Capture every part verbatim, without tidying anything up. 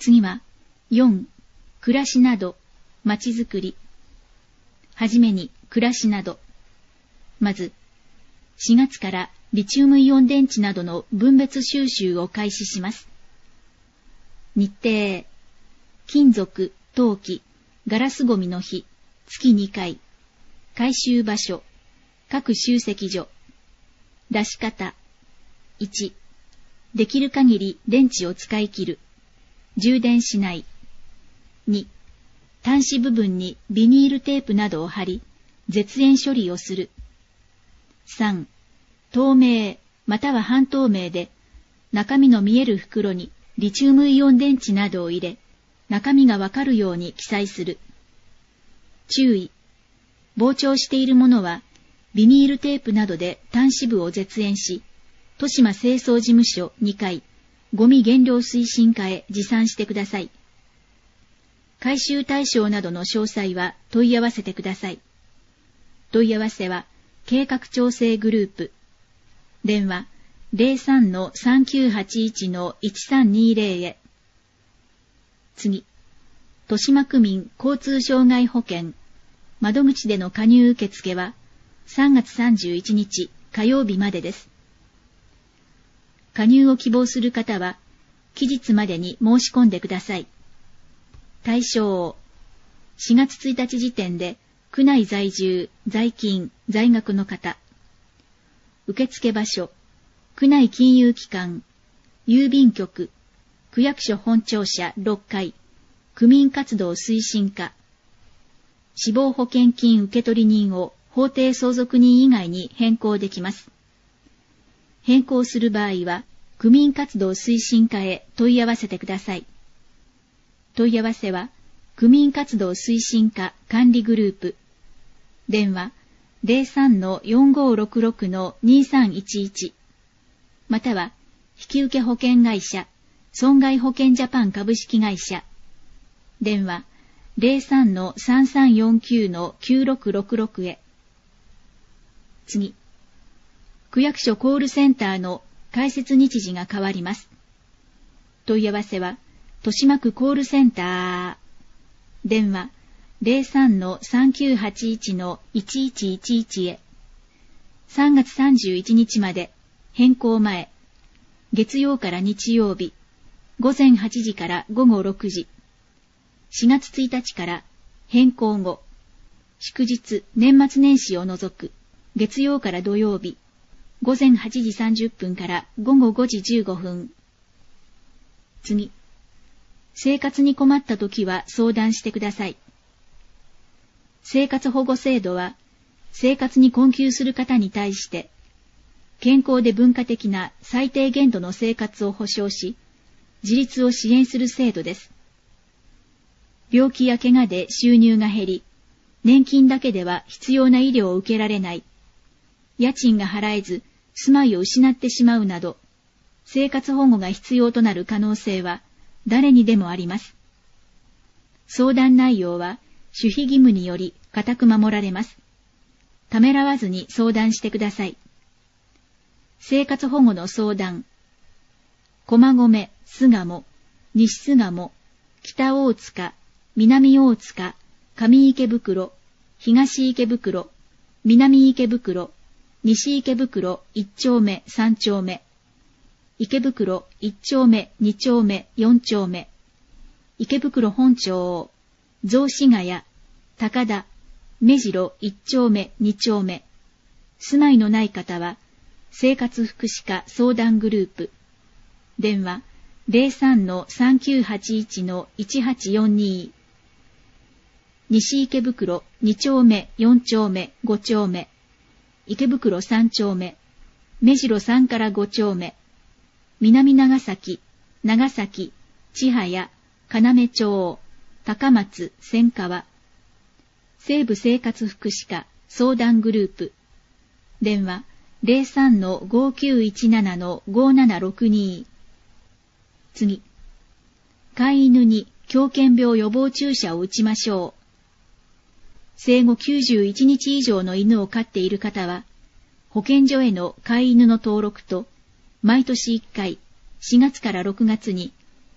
次は、よん、暮らしなど、まちづくり。はじめに、暮らしなど。まず、しがつからリチウムイオン電池などの分別収集を開始します。日程、金属、陶器、ガラスゴミの日、月にかい。回収場所、各集積所。出し方。いち、できる限り電池を使い切る。充電しない。に、端子部分にビニールテープなどを貼り、絶縁処理をする。さん、透明または半透明で中身の見える袋にリチウムイオン電池などを入れ、中身がわかるように記載する。注意。膨張しているものはビニールテープなどで端子部を絶縁し、豊島清掃事務所にかい、ゴミ減量推進課へ持参してください。回収対象などの詳細は問い合わせてください。問い合わせは計画調整グループ。電話 ゼロさんのさんきゅうはちいちのいちさんにゼロ へ。次、豊島区民交通障害保険窓口での加入受付はさんがつさんじゅういちにち火曜日までです。加入を希望する方は期日までに申し込んでください。対象、しがつついたち時点で区内在住、在勤、在学の方。受付場所、区内金融機関、郵便局、区役所本庁舎ろっかい、区民活動推進課。死亡保険金受取人を法定相続人以外に変更できます。変更する場合は、区民活動推進課へ問い合わせてください。問い合わせは、区民活動推進課管理グループ。電話 ゼロさんのよんごろくろくのにさんいちいち。または、引受保険会社、損害保険ジャパン株式会社。電話 ゼロさんのさんさんよんきゅうのきゅうろくろくろくへ。次、区役所コールセンターの開設日時が変わります。問い合わせは、豊島区コールセンター。電話ゼロさんのさんきゅうはちいちのいちいちいちいちへ。さんがつさんじゅういちにちまで、変更前。月曜から日曜日、ごぜんはちじからごごろくじ。しがつついたちから変更後、祝日、年末年始を除く、月曜から土曜日、ごぜんはちじさんじゅっぷんからごごごじじゅうごふん。次、生活に困ったときは相談してください。生活保護制度は、生活に困窮する方に対して、健康で文化的な最低限度の生活を保障し、自立を支援する制度です。病気や怪我で収入が減り、年金だけでは必要な医療を受けられない、家賃が払えず住まいを失ってしまうなど、生活保護が必要となる可能性は誰にでもあります。相談内容は守秘義務により固く守られます。ためらわずに相談してください。生活保護の相談。駒込、巣鴨、西巣鴨、北大塚、南大塚、上池袋、東池袋、南池袋、西池袋いち丁目さん丁目、池袋いち丁目に丁目よん丁目、池袋本町、雑司ヶ谷、高田、目白いち丁目に丁目。住まいのない方は、生活福祉課相談グループ。電話ゼロさんのさんきゅうはちいちのいちはちよんに。西池袋に丁目よん丁目ご丁目。池袋さん丁目。目白さんからご丁目。南長崎、長崎、千早、要町、高松、千川。西部生活福祉課相談グループ。電話ゼロさんのごきゅういちななのごななろくに。次。飼い犬に狂犬病予防注射を打ちましょう。生後きゅうじゅういちにち以上の犬を飼っている方は、保健所への飼い犬の登録と、毎年いっかい、しがつからろくがつに、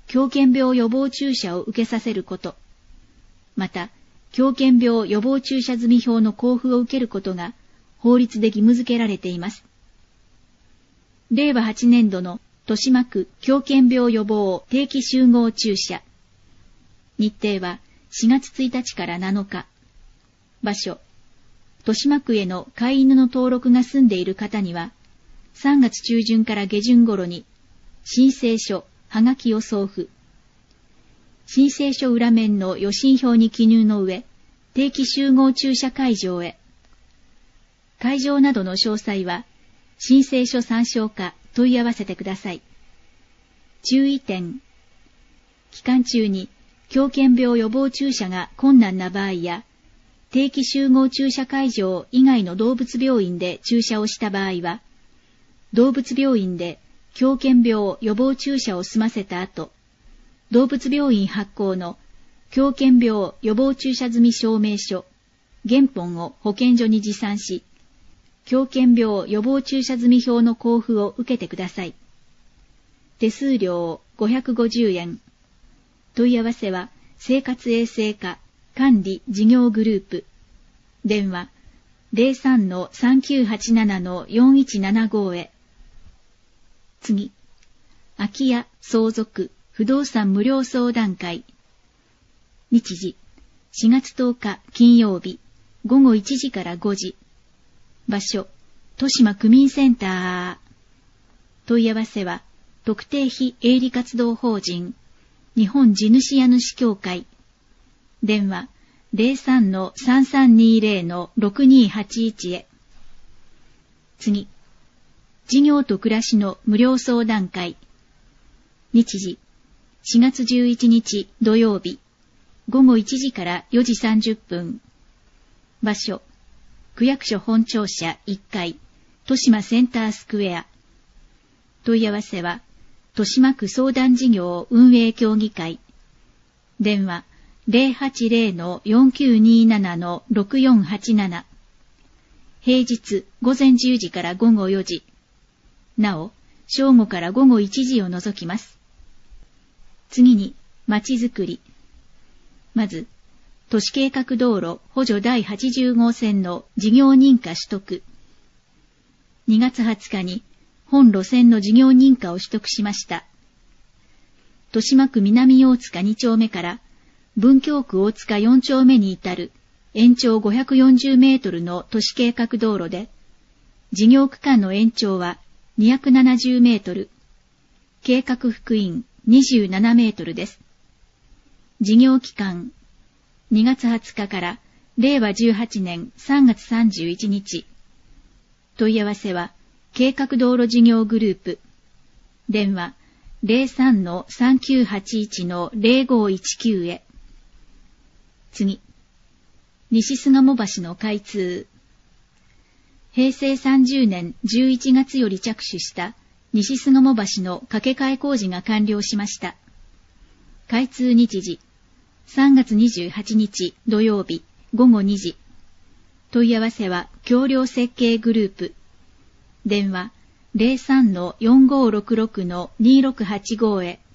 狂犬病予防注射を受けさせること、また、狂犬病予防注射済表の交付を受けることが法律で義務付けられています。れいわはちねんどの豊島区狂犬病予防定期集合注射。日程はしがつついたちからなのか。場所、豊島区への飼い犬の登録が済んでいる方には、さんがつちゅうじゅんから下旬頃に、申請書、はがきを送付。申請書裏面の予診票に記入の上、定期集合注射会場へ。会場などの詳細は、申請書参照か問い合わせてください。注意点。期間中に狂犬病予防注射が困難な場合や、定期集合注射会場以外の動物病院で注射をした場合は、動物病院で狂犬病予防注射を済ませた後、動物病院発行の狂犬病予防注射済証明書、原本を保健所に持参し、狂犬病予防注射済表の交付を受けてください。手数料ごひゃくごじゅうえん。問い合わせは生活衛生課管理事業グループ。電話 ゼロさんのさんきゅうはちななのよんいちななご へ。次、空き家相続不動産無料相談会。日時、しがつとおか金曜日、ごごいちじからごじ。場所、豊島区民センター。問い合わせは、特定非営利活動法人、日本地主家主協会。電話、ゼロさんのさんさんにゼロのろくにはちいち へ。次、事業と暮らしの無料相談会。日時、しがつじゅういちにち土曜日、ごごいちじからよじさんじゅっぷん。場所、区役所本庁舎いっかい、豊島センタースクエア。問い合わせは、豊島区相談事業運営協議会。電話、ゼロはちゼロのよんきゅうにななのろくよんはちなな。平日午前じゅうじからごごよじ。なお、正午からごごいちじを除きます。次に、まちづくり。まず、都市計画道路補助だいはちじゅうごうせんの事業認可取得。にがつはつかに本路線の事業認可を取得しました。豊島区南大塚にちょうめから文京区大塚よんちょうめに至る延長ごひゃくよんじゅうメートルの都市計画道路で、事業区間の延長はにひゃくななじゅうメートル、計画幅員にじゅうななメートルです。事業期間、にがつはつかかられいわじゅうはちねんさんがつさんじゅういちにち。問い合わせは、計画道路事業グループ。電話、ゼロさんのさんきゅうはちいちのゼロごいちきゅう へ。次、西巣鴨橋の開通。へいせいさんじゅうねんじゅういちがつより着手した西巣鴨橋の架け替え工事が完了しました。開通日時、さんがつにじゅうはちにち土曜日ごごにじ。問い合わせは橋梁設計グループ。電話ゼロさんのよんごろくろくのにろくはちごへ。